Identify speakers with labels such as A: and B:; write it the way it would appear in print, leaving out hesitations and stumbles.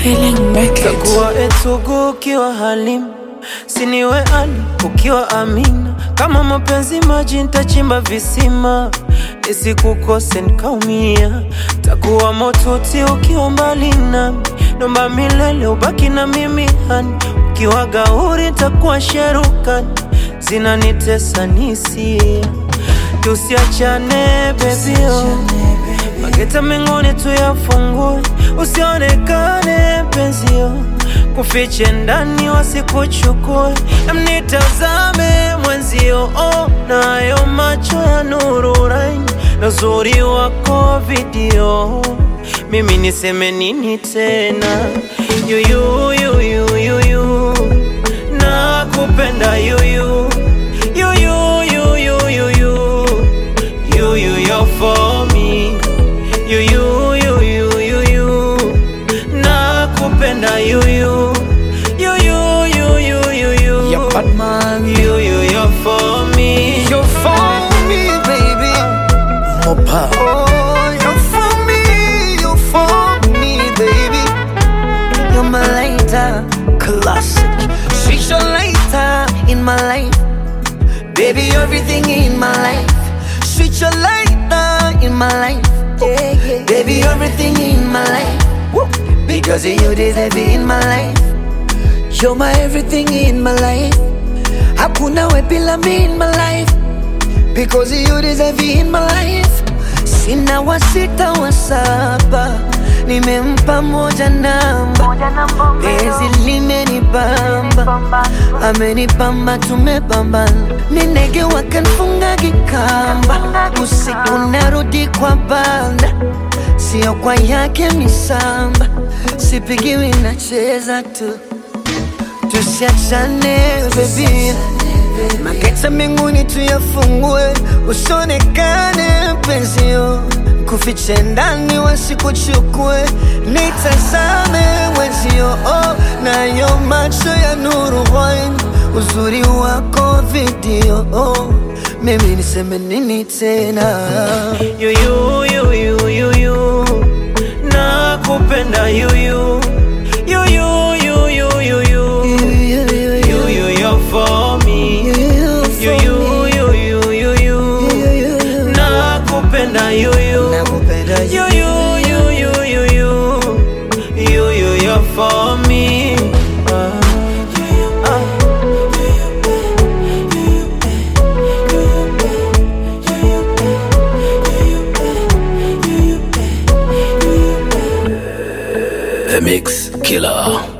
A: Takuwa Etugu ukiwa Halim, siniwe Ali ukiwa Amina. Kama mapenzi maji nitachimba visima, nisikukose nikaumia. Takuwa Motuti ukiwa mbali nami, nomba milele ubaki na mimi hani. Ukiwa Gauri takuwa Sherukani, zinanitesa nisia. Tusiachane baby oh, mageta mengine tuyafungue. Usionekane penzi oh, kufiche ndani wasikuchukue. Nitazame mwenzio oh, nayo macho ya nuru raini, na uzuri wako video. Mimi niseme nini tena? You nakupenda you you're for me. Nakupenda you
B: You're bad man.
A: You're for me.
B: You're for me, baby. Mopa. Oh, you're for me, baby. You're my lighter, classic. She's your lighter in my life, baby. Everything in my life. She's your lighter in my life, baby. Everything in my life. Because of you deserve it in my life. You're my everything in my life. Hakuna we bila me in my life. Because of you deserve it in my life. Sina wa sita wa saba, nimempa moja namba. Penzi limenibamba, amenibamba tumebambana. Ninege wakanfunga kikamba, usiku narudi kwa banda. Sio kwa yake misamba, sipigiwi nacheza tu. Tusiachane baby, mageta mengine tuyafungue. Usionekane penzio, kufiche ndani wasikuchukue. Nitazame wenzio oh, nayo macho ya nuru wine, uzuri wako video oh. Mimi niseme nini tena?
A: You nakupenda you you're for me. Nakupenda you you're for me.
C: The Mix Killer.